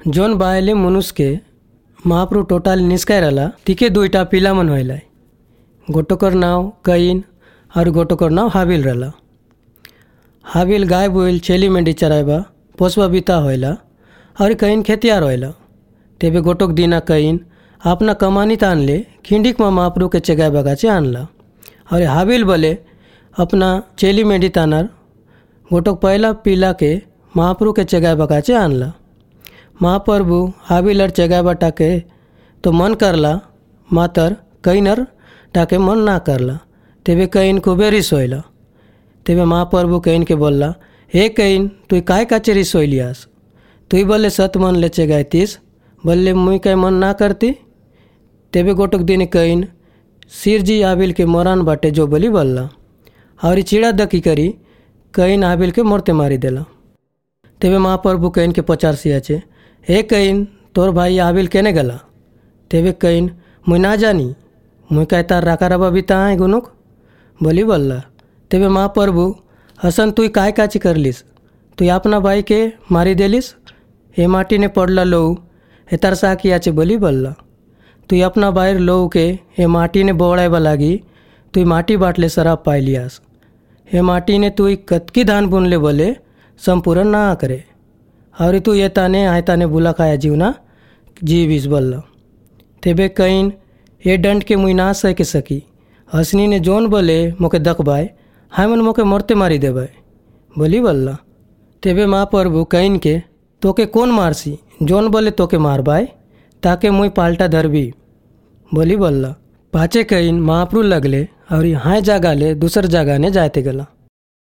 Zone बायले मनुष्य के महाप्रभु टोटाल निष्काय रला तिके दुईटा पिला मन होइलाय। गोटोकर नाव कईन और गोटोकर नाव हाबिल रला। हाबिल गाय बोइल छेली मेंढी चराइबा पोसबा बिता होइला और कईन खेतियार होइला। तेबे गोटोक दिना कईन अपना कमानी तानले खिंडिक में महाप्रभु के चेगाय बगाचे आनला और हाबिल बोले अपना छेली मेंढी तानर गोटोक पहला पिला के महाप्रभु के चेगाय बगाचे आनला। महाप्रभु हाबिलर चेगाय टाके तो मन करला मातर कईनर टाके मन ना करला। तेबे कईन खूबे रिस होइला। तेबे महाप्रभु कईन के बोलला, हे कईन तु काय काचे रिस होइलियास? तुई बोले सत मन ले चेगायतीस, बोले मुई काय मन ना करती। तेबे गोटोक दिन कईन सिरजी हाबिल के मोरान बाटे जो बोली बोलला और चिड़ा दकी करी कईन हाबिल के मोरते मारी देला। तेबे महाप्रभु कईन के पचारसी आचे, हे कईन तोर भाई हाबिल केने गला? तेबे कईन मुई ना जानी, मुई काय तार राका रबा बिता है गुनुक बोली बोलला। तेबे महाप्रभु हसन तुई काय काची करलिस? तुई अपना भाई के मारी देलिस? हे माटी ने पड़ला लोऊ हे तार साकी आचे बोली बोलला। तुई अपना बाहर लोऊ के हे माटी ने बोड़ाइबा लागी तुई माटी बाटले शराब पाई लियास। हे माटी ने तुई कतकी धान बुनले बोले संपूर्ण ना करे और तू ये ताने आय ताने बुला खाया जीवना जीविस बोलला। तेबे कईन ये दंड के मुई ना सह के सकी। हसनी ने जोन बोले मोके दकबाय हाय मन मोके मरते मारी देबाय बोली बोलला। तेबे महाप्रभु कईन के तोके कौन मारसी? जोन बोले तोके मारबाय ताके मुई पाल्टा धरबी बोली बोलला। पाचे कईन महाप्रभु लगले और यहाँ जगह ले दूसर जगह ने जाते गला।